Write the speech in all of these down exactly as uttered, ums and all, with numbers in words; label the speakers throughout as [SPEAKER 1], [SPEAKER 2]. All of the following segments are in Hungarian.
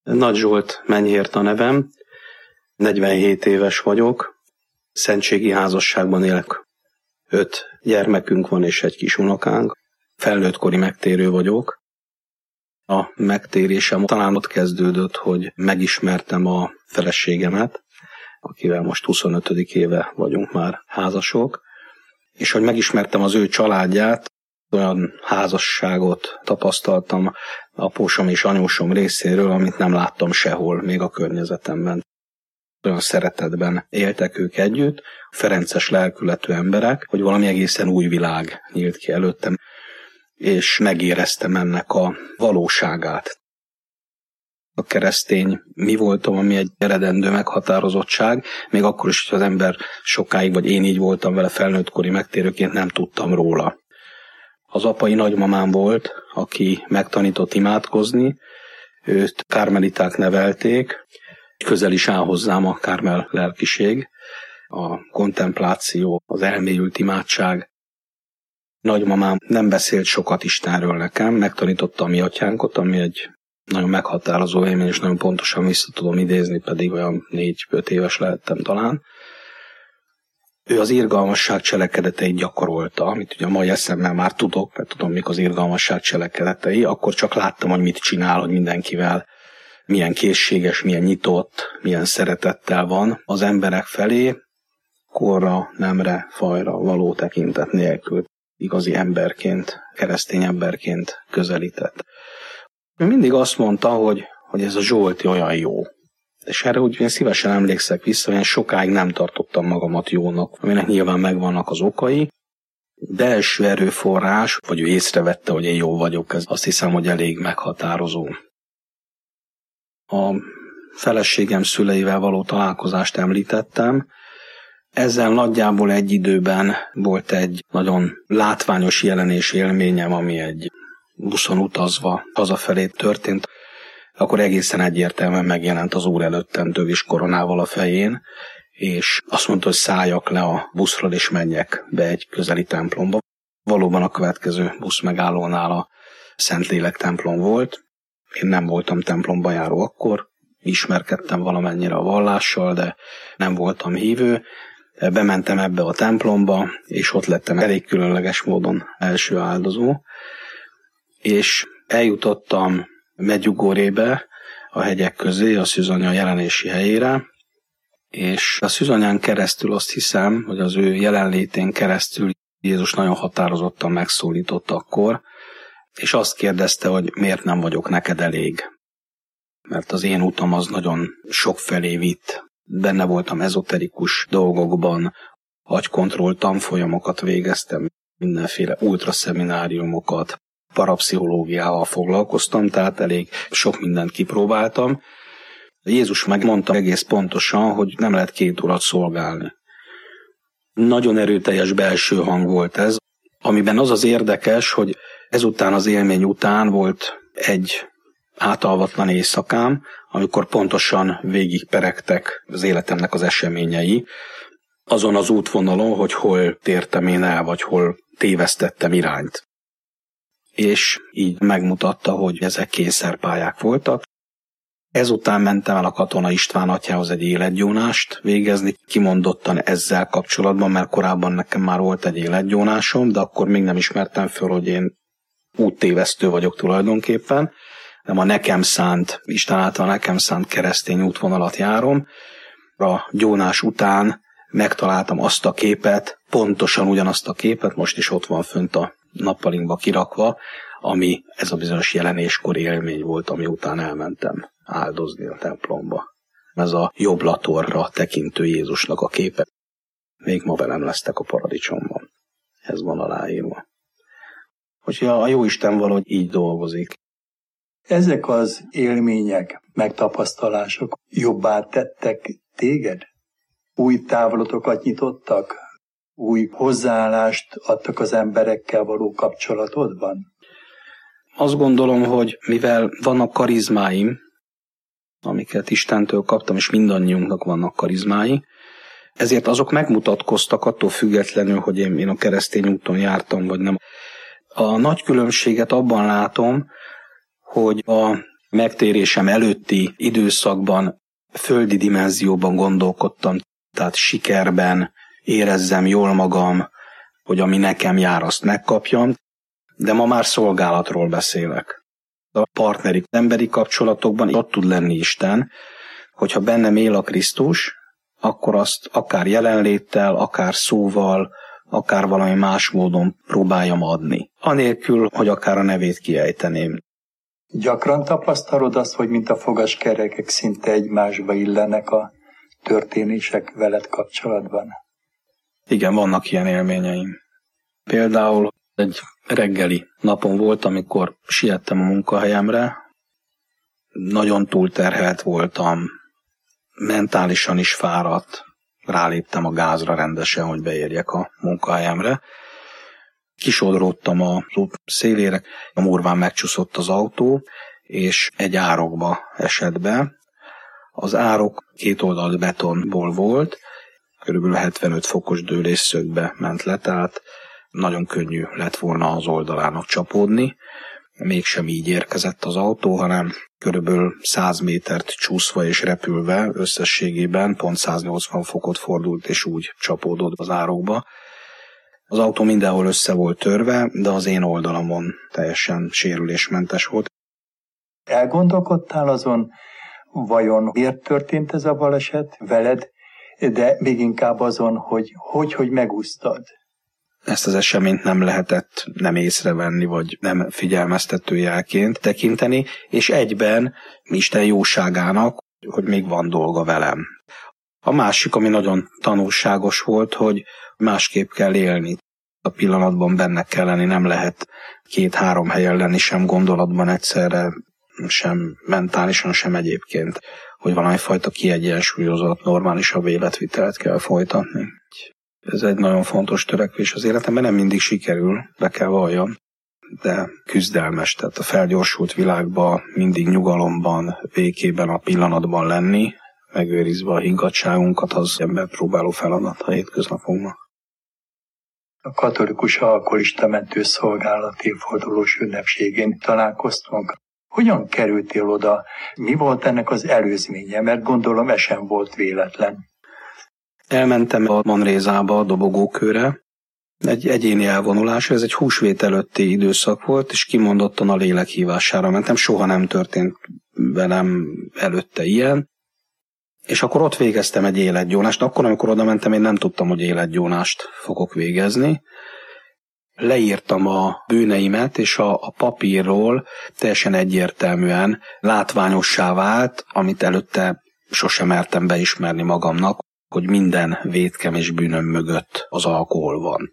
[SPEAKER 1] Nagy Zsolt Menyhért a nevem, negyvenhét éves vagyok, szentségi házasságban élek. Öt gyermekünk van és egy kis unokánk, felnőttkori megtérő vagyok. A megtérésem talán ott kezdődött, hogy megismertem a feleségemet, akivel most huszonötödik éve vagyunk már házasok, és hogy megismertem az ő családját, olyan házasságot tapasztaltam apósom és anyósom részéről, amit nem láttam sehol, még a környezetemben. Olyan szeretetben éltek ők együtt, ferences lelkületű emberek, hogy valami egészen új világ nyílt ki előttem, és megéreztem ennek a valóságát. A keresztény mi voltam, ami egy eredendő meghatározottság, még akkor is, hogy az ember sokáig, vagy én így voltam vele felnőttkori megtérőként, nem tudtam róla. Az apai nagymamám volt, aki megtanított imádkozni, őt kármeliták nevelték, közel is áll hozzám a kármel lelkiség, a kontempláció, az elmélyült imádság. Nagymamám nem beszélt sokat Istenről nekem, megtanította a mi atyánkot, ami egy nagyon meghatározó élmény, és nagyon pontosan vissza tudom idézni, pedig olyan négy-öt éves lehettem talán. Ő az irgalmasság cselekedeteit gyakorolta, amit ugye a mai eszemmel már tudok, mert tudom, mik az irgalmasság cselekedetei, akkor csak láttam, hogy mit csinál, hogy mindenkivel milyen készséges, milyen nyitott, milyen szeretettel van az emberek felé, korra, nemre, fajra való tekintet nélkül, igazi emberként, keresztény emberként közelített. Ő mindig azt mondta, hogy, hogy ez a Zsolti olyan jó. És erre úgy én szívesen emlékszek vissza, hogy én sokáig nem tartottam magamat jónak, aminek nyilván megvannak az okai. Belső erőforrás, vagy ő észrevette, hogy én jó vagyok, ez azt hiszem, hogy elég meghatározó. A feleségem szüleivel való találkozást említettem. Ezzel nagyjából egy időben volt egy nagyon látványos jelenés élményem, ami egy buszon utazva hazafelé történt. Akkor egészen egyértelműen megjelent az Úr előttem tövis koronával a fején, és azt mondta, hogy szálljak le a buszról, és menjek be egy közeli templomba. Valóban a következő busz megállónál a Szentlélek templom volt. Én nem voltam templomba járó akkor, ismerkedtem valamennyire a vallással, de nem voltam hívő. Bementem ebbe a templomba, és ott lettem elég különleges módon első áldozó, és eljutottam Medjugorjébe, a hegyek közé, a Szűzanya jelenési helyére, és a Szűzanyán keresztül azt hiszem, hogy az ő jelenlétén keresztül Jézus nagyon határozottan megszólított akkor, és azt kérdezte, hogy miért nem vagyok neked elég. Mert az én utam az nagyon sokfelé vitt. Benne voltam ezoterikus dolgokban, agykontroll tanfolyamokat végeztem, mindenféle ultraszemináriumokat, parapszichológiával foglalkoztam, tehát elég sok mindent kipróbáltam. Jézus megmondta egész pontosan, hogy nem lehet két urat szolgálni. Nagyon erőteljes belső hang volt ez, amiben az az érdekes, hogy ezután az élmény után volt egy átalvatlan éjszakám, amikor pontosan végigperegtek az életemnek az eseményei, azon az útvonalon, hogy hol tértem én el, vagy hol tévesztettem irányt. És így megmutatta, hogy ezek kényszerpályák voltak. Ezután mentem el a Katona István atyához egy életgyónást végezni, kimondottan ezzel kapcsolatban, mert korábban nekem már volt egy életgyónásom, de akkor még nem ismertem föl, hogy én úttévesztő vagyok tulajdonképpen, nem a nekem szánt, Isten által nekem szánt keresztény útvonalat járom. A gyónás után megtaláltam azt a képet, pontosan ugyanazt a képet, most is ott van fönt a nappalinkba kirakva, ami ez a bizonyos jelenéskori élmény volt, ami után elmentem áldozni a templomba. Ez a jobb latorra tekintő Jézusnak a képe. Még ma velem lesztek a paradicsomban. Ez van aláírva. Hogy a Jóisten valahogy így dolgozik.
[SPEAKER 2] Ezek az élmények, megtapasztalások jobbá tettek téged? Új távlatokat nyitottak? Új hozzáállást adtak az emberekkel való kapcsolatodban?
[SPEAKER 1] Azt gondolom, hogy mivel vannak karizmáim, amiket Istentől kaptam, és mindannyiunknak vannak karizmái, ezért azok megmutatkoztak attól függetlenül, hogy én, én a keresztény úton jártam, vagy nem. A nagy különbséget abban látom, hogy a megtérésem előtti időszakban földi dimenzióban gondolkodtam, tehát sikerben érezzem jól magam, hogy ami nekem jár, azt megkapjam, de ma már szolgálatról beszélek. A partneri, emberi kapcsolatokban ott tud lenni Isten, hogyha bennem él a Krisztus, akkor azt akár jelenléttel, akár szóval, akár valami más módon próbáljam adni. Anélkül, hogy akár a nevét kiejteném.
[SPEAKER 2] Gyakran tapasztalod azt, hogy mint a fogaskerekek szinte egymásba illenek a történések veled kapcsolatban?
[SPEAKER 1] Igen, vannak ilyen élményeim. Például egy reggeli napon volt, amikor siettem a munkahelyemre, nagyon túlterhelt voltam, mentálisan is fáradt, ráléptem a gázra rendesen, hogy beérjek a munkahelyemre. Kisodródtam az út szélére, a murván megcsúszott az autó, és egy árokba esett be. Az árok két oldalt betonból volt, körülbelül hetvenöt fokos dőlésszögbe ment le, tehát nagyon könnyű lett volna az oldalának csapódni. Mégsem így érkezett az autó, hanem körülbelül száz métert csúszva és repülve összességében pont száznyolcvan fokot fordult, és úgy csapódott az árokba. Az autó mindenhol össze volt törve, de az én oldalamon teljesen sérülésmentes volt.
[SPEAKER 2] Elgondolkodtál azon, vajon miért történt ez a baleset veled, de még inkább azon, hogy hogy, hogy megúsztad?
[SPEAKER 1] Ezt az eseményt nem lehetett nem észrevenni, vagy nem figyelmeztető jelként tekinteni, és egyben Isten jóságának, hogy még van dolga velem. A másik, ami nagyon tanulságos volt, hogy másképp kell élni. A pillanatban benne kell lenni, nem lehet két-három helyen lenni, sem gondolatban egyszerre, sem mentálisan, sem egyébként, hogy valami fajta kiegyensúlyozott, normálisabb életvitelt kell folytatni. Ez egy nagyon fontos törekvés az életemben, nem mindig sikerül, be kell valljam, de küzdelmes, tehát a felgyorsult világban mindig nyugalomban, békében, a pillanatban lenni, megőrizve a higgadtságunkat, az ember próbáló feladat a hétköznapunkban.
[SPEAKER 2] A katolikus alkoholista mentőszolgálat évfordulós ünnepségén találkoztunk. Hogyan kerültél oda? Mi volt ennek az előzménye? Mert gondolom, ez sem volt véletlen.
[SPEAKER 1] Elmentem a Manrézába, a dobogókőre. Egy egyéni elvonulás, ez egy húsvét előtti időszak volt, és kimondottan a lélek hívására mentem. Soha nem történt velem előtte ilyen. És akkor ott végeztem egy életgyónást. Akkor, amikor oda mentem, én nem tudtam, hogy életgyónást fogok végezni. Leírtam a bűneimet, és a, a papírról teljesen egyértelműen látványossá vált, amit előtte sosem mertem beismerni magamnak, hogy minden vétkem és bűnöm mögött az alkohol van.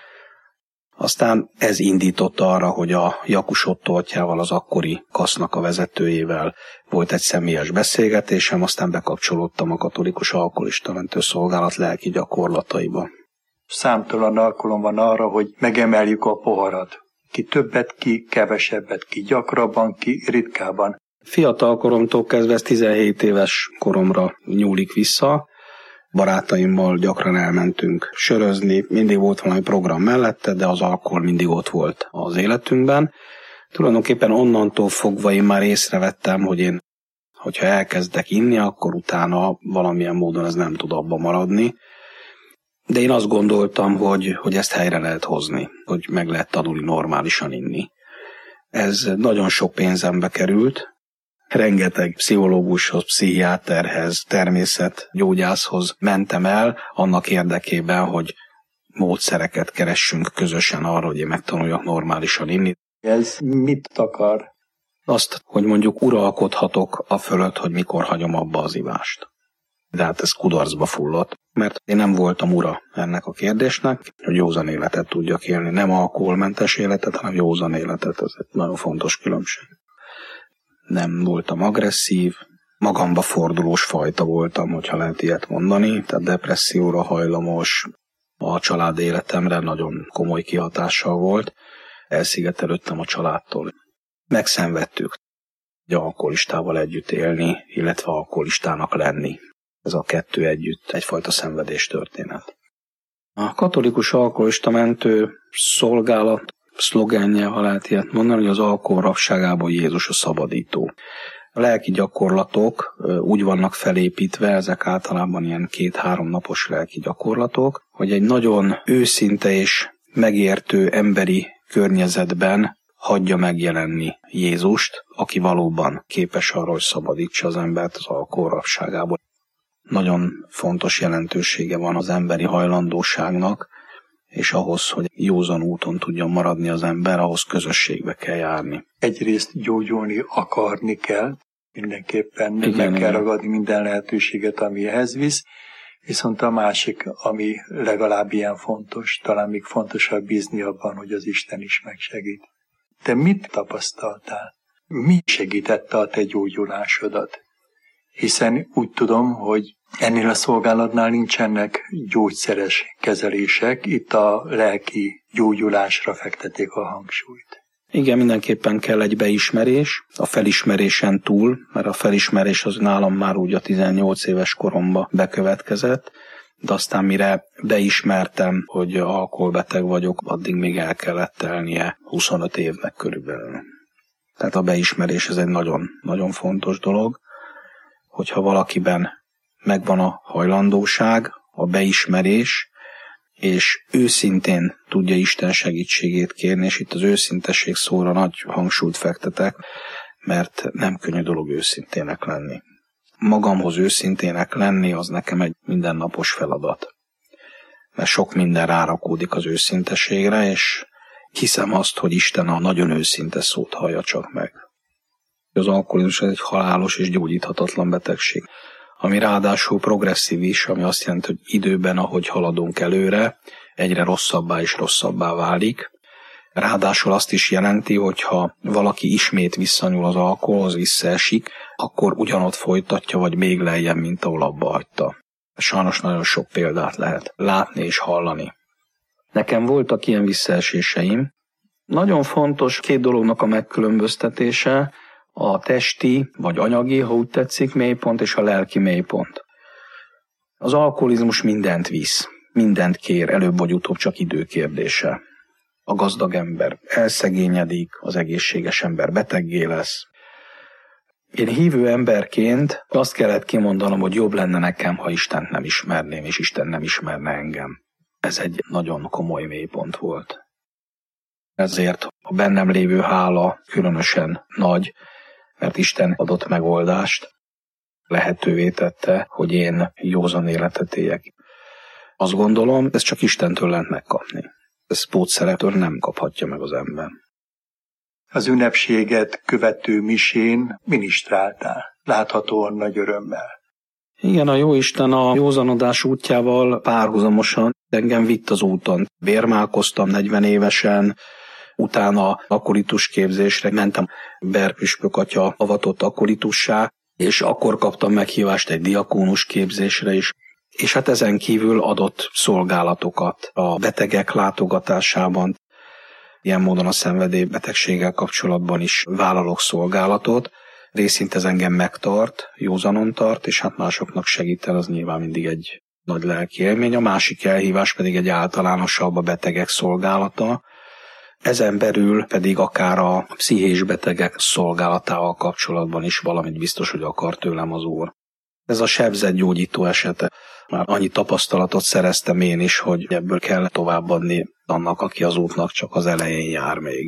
[SPEAKER 1] Aztán ez indította arra, hogy a Jakus Otto atyával, az akkori kasznak a vezetőjével volt egy személyes beszélgetésem, aztán bekapcsolódtam a katolikus alkoholista mentőszolgálat lelki gyakorlataiba.
[SPEAKER 2] Számtalan alkalom van arra, hogy megemeljük a poharat. Ki többet, ki kevesebbet, ki gyakrabban, ki ritkábban.
[SPEAKER 1] Fiatal koromtól kezdve, ez tizenhét éves koromra nyúlik vissza. Barátaimmal gyakran elmentünk sörözni, mindig volt valami program mellette, de az alkohol mindig ott volt az életünkben. Tulajdonképpen onnantól fogva én már észrevettem, hogy én, hogyha elkezdek inni, akkor utána valamilyen módon ez nem tud abba maradni. De én azt gondoltam, hogy, hogy ezt helyre lehet hozni, hogy meg lehet tanulni normálisan inni. Ez nagyon sok pénzembe került. Rengeteg pszichológushoz, pszichiáterhez, természetgyógyászhoz mentem el annak érdekében, hogy módszereket keressünk közösen arra, hogy én megtanuljak normálisan inni.
[SPEAKER 2] Ez mit akar?
[SPEAKER 1] Azt, hogy mondjuk uralkodhatok a fölött, hogy mikor hagyom abba az ivást. De hát ez kudarcba fullott, mert én nem voltam ura ennek a kérdésnek, hogy józan életet tudjak élni. Nem alkoholmentes életet, hanem józan életet. Ez egy nagyon fontos különbség. Nem voltam agresszív, magamba fordulós fajta voltam, hogyha lehet ilyet mondani, tehát depresszióra hajlamos, a család életemre nagyon komoly kihatással volt, elszigetelődtem a családtól. Megszenvedtük, hogy alkoholistával együtt élni, illetve alkoholistának lenni. Ez a kettő együtt egyfajta szenvedés történet. A katolikus alkoholista mentő szolgálat szlogenje, ha lehet ilyet mondani, hogy az alkohol rabságából Jézus a szabadító. A lelki gyakorlatok úgy vannak felépítve, ezek általában ilyen két-három napos lelki gyakorlatok, hogy egy nagyon őszinte és megértő emberi környezetben hagyja megjelenni Jézust, aki valóban képes arra, hogy szabadítsa az embert az alkohol rabságából. Nagyon fontos jelentősége van az emberi hajlandóságnak, és ahhoz, hogy józan úton tudjon maradni az ember, ahhoz közösségbe kell járni.
[SPEAKER 2] Egyrészt gyógyulni akarni kell, mindenképpen
[SPEAKER 1] igen,
[SPEAKER 2] meg kell
[SPEAKER 1] igen.
[SPEAKER 2] ragadni minden lehetőséget, ami ehhez visz, viszont a másik, ami legalább ilyen fontos, talán még fontosabb bízni abban, hogy az Isten is megsegít. Te mit tapasztaltál? Mi segítette a te gyógyulásodat? Hiszen úgy tudom, hogy ennél a szolgálatnál nincsenek gyógyszeres kezelések, itt a lelki gyógyulásra fektették a hangsúlyt.
[SPEAKER 1] Igen, mindenképpen kell egy beismerés, a felismerésen túl, mert a felismerés az nálam már úgy a tizennyolc éves koromban bekövetkezett, de aztán mire beismertem, hogy alkoholbeteg vagyok, addig még el kellett telnie huszonöt évnek körülbelül. Tehát a beismerés ez egy nagyon, nagyon fontos dolog, hogyha valakiben megvan a hajlandóság, a beismerés, és őszintén tudja Isten segítségét kérni, és itt az őszintesség szóra nagy hangsúlyt fektetek, mert nem könnyű dolog őszintének lenni. Magamhoz őszintének lenni, az nekem egy mindennapos feladat. Mert sok minden rárakódik az őszintességre, és hiszem azt, hogy Isten a nagyon őszinte szót hallja csak meg. Az alkoholizmus egy halálos és gyógyíthatatlan betegség, ami ráadásul progresszív is, ami azt jelenti, hogy időben, ahogy haladunk előre, egyre rosszabbá és rosszabbá válik. Ráadásul azt is jelenti, hogy ha valaki ismét visszanyúl az alkoholhoz, visszaesik, akkor ugyanott folytatja, vagy még lejjebb, mint ahol abba hagyta. Sajnos nagyon sok példát lehet látni és hallani. Nekem voltak ilyen visszaeséseim. Nagyon fontos két dolognak a megkülönböztetése, a testi, vagy anyagi, ha úgy tetszik, mélypont, és a lelki mélypont. Az alkoholizmus mindent visz, mindent kér, előbb vagy utóbb csak időkérdése. A gazdag ember elszegényedik, az egészséges ember beteggé lesz. Én hívő emberként azt kellett kimondanom, hogy jobb lenne nekem, ha Istent nem ismerném, és Isten nem ismerne engem. Ez egy nagyon komoly mélypont volt. Ezért a bennem lévő hála különösen nagy, mert Isten adott megoldást, lehetővé tette, hogy én józan életet éljek. Azt gondolom, ezt csak Istentől lehet megkapni. Ezt pótszerektől nem kaphatja meg az ember.
[SPEAKER 2] Az ünnepséget követő misén ministráltál, láthatóan nagy örömmel.
[SPEAKER 1] Igen, a Jóisten a józanodás útjával párhuzamosan engem vitt az úton. Bérmálkoztam negyven évesen, utána akolitus képzésre mentem, Berpüspök atya avatott akolitussá, és akkor kaptam meghívást egy diakónus képzésre is. És hát ezen kívül adott szolgálatokat a betegek látogatásában. Ilyen módon a szenvedélybetegséggel kapcsolatban is vállalok szolgálatot. Részint ez engem megtart, józanon tart, és hát másoknak segít el, az nyilván mindig egy nagy lelki élmény. A másik elhívás pedig egy általánosabb, a betegek szolgálata. Ezen belül pedig akár a pszichés betegek szolgálatával kapcsolatban is valamit biztos, hogy akar tőlem az Úr. Ez a sebzetgyógyító esete. Már annyi tapasztalatot szereztem én is, hogy ebből kell továbbadni annak, aki az útnak csak az elején jár még.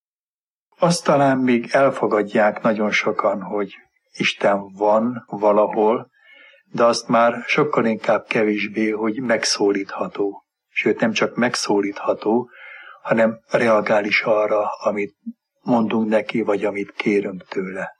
[SPEAKER 2] Azt talán még elfogadják nagyon sokan, hogy Isten van valahol, de azt már sokkal inkább kevésbé, hogy megszólítható. Sőt, nem csak megszólítható, hanem reagál is arra, amit mondunk neki, vagy amit kérünk tőle.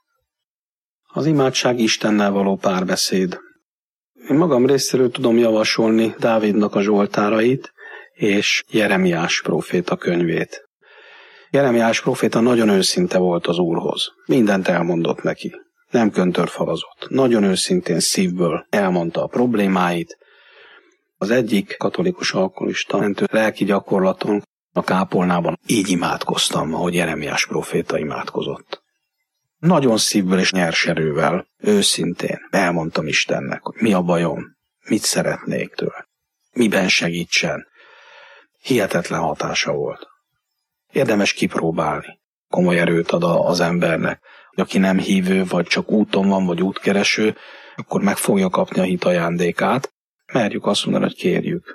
[SPEAKER 1] Az imádság Istennel való párbeszéd. Én magam részéről tudom javasolni Dávidnak a zsoltárait és Jeremiás próféta könyvét. Jeremiás próféta nagyon őszinte volt az Úrhoz. Mindent elmondott neki. Nem köntörfalazott. Nagyon őszintén szívből elmondta a problémáit. Az egyik katolikus alkoholista mentő lelki gyakorlaton a kápolnában így imádkoztam, ahogy Jeremiás próféta imádkozott. Nagyon szívből és nyers erővel, őszintén elmondtam Istennek, hogy mi a bajom, mit szeretnék tőle, miben segítsen. Hihetetlen hatása volt. Érdemes kipróbálni. Komoly erőt ad az embernek. Aki nem hívő, vagy csak úton van, vagy útkereső, akkor meg fogja kapni a hit ajándékát. Merjük azt mondani, hogy kérjük.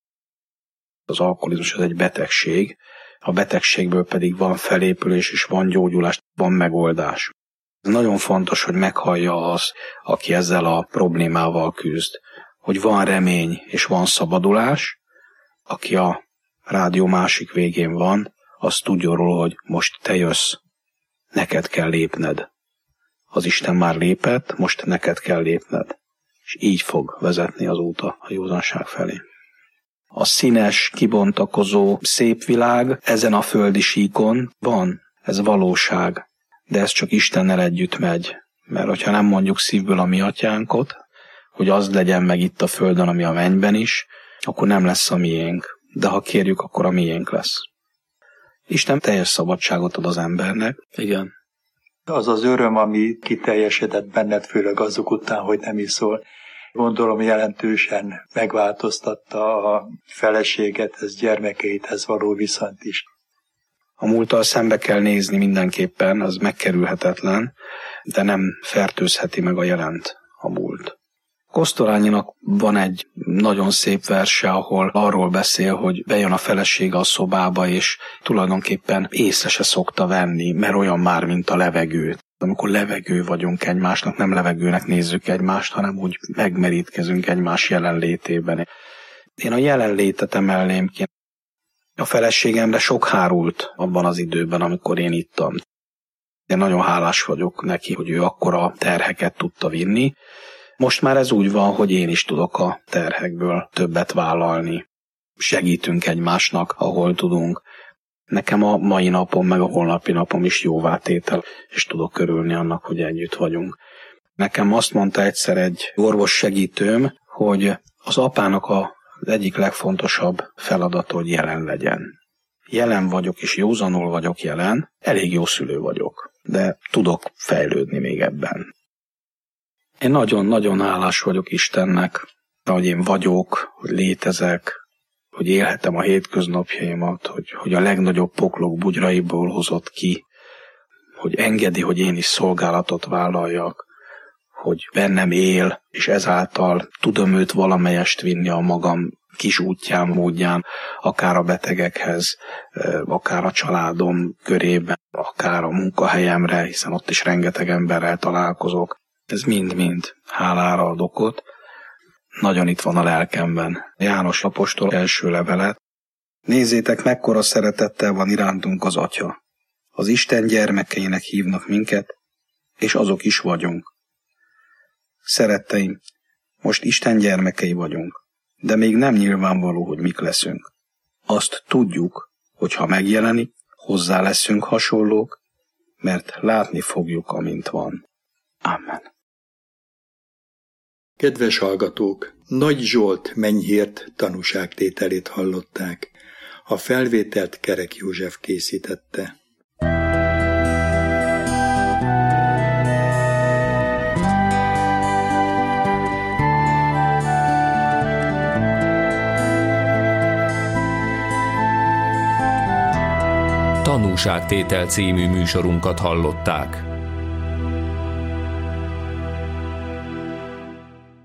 [SPEAKER 1] Az alkoholizmus az egy betegség, a betegségből pedig van felépülés, és van gyógyulás, van megoldás. Ez nagyon fontos, hogy meghallja az, aki ezzel a problémával küzd, hogy van remény és van szabadulás, aki a rádió másik végén van, az tudja róla, hogy most te jössz, neked kell lépned. Az Isten már lépett, most neked kell lépned. És így fog vezetni az út a józanság felé. A színes, kibontakozó, szép világ ezen a földi síkon van, ez valóság, de ez csak Istennel együtt megy. Mert hogyha nem mondjuk szívből a mi atyánkot, hogy az legyen meg itt a földön, ami a mennyben is, akkor nem lesz a miénk. De ha kérjük, akkor a miénk lesz. Isten teljes szabadságot ad az embernek. Igen.
[SPEAKER 2] Az az öröm, ami kiteljesedett benned, főleg azok után, hogy nem iszol, gondolom jelentősen megváltoztatta a feleségethez, gyermekeidhez való viszonyt is.
[SPEAKER 1] A múlttal szembe kell nézni mindenképpen, az megkerülhetetlen, de nem fertőzheti meg a jelent a múlt. Kosztolányinak van egy nagyon szép verse, ahol arról beszél, hogy bejön a felesége a szobába, és tulajdonképpen észre se szokta venni, mert olyan már, mint a levegő. Amikor levegő vagyunk egymásnak, nem levegőnek nézzük egymást, hanem úgy megmerítkezünk egymás jelenlétében. Én a jelenlétet emelném ki. A feleségemre sok hárult abban az időben, amikor én ittam. Én nagyon hálás vagyok neki, hogy ő akkora terheket tudta vinni. Most már ez úgy van, hogy én is tudok a terhekből többet vállalni. Segítünk egymásnak, ahol tudunk. Nekem a mai napom, meg a holnapi napom is jóvátétel, és tudok örülni annak, hogy együtt vagyunk. Nekem azt mondta egyszer egy orvos segítőm, hogy az apának az egyik legfontosabb feladat, hogy jelen legyen. Jelen vagyok, és józanul vagyok jelen, elég jó szülő vagyok, de tudok fejlődni még ebben. Én nagyon-nagyon hálás vagyok Istennek, hogy én vagyok, hogy létezek, hogy élhetem a hétköznapjaimat, hogy, hogy a legnagyobb poklok bugyraiból hozott ki, hogy engedi, hogy én is szolgálatot vállaljak, hogy bennem él, és ezáltal tudom őt valamelyest vinni a magam kis útján, módján, akár a betegekhez, akár a családom körében, akár a munkahelyemre, hiszen ott is rengeteg emberrel találkozok. Ez mind-mind hálára ad okot. Nagyon itt van a lelkemben. János apostol első levelet. Nézzétek, mekkora szeretettel van irántunk az Atya. Az Isten gyermekeinek hívnak minket, és azok is vagyunk. Szeretteim, most Isten gyermekei vagyunk, de még nem nyilvánvaló, hogy mik leszünk. Azt tudjuk, hogy ha megjelenik, hozzá leszünk hasonlók, mert látni fogjuk, amint van. Amen.
[SPEAKER 2] Kedves hallgatók, Nagy Zsolt mennyhért tanúságtételét hallották. A felvételt Kerek József készítette.
[SPEAKER 3] Tanúságtétel című műsorunkat hallották.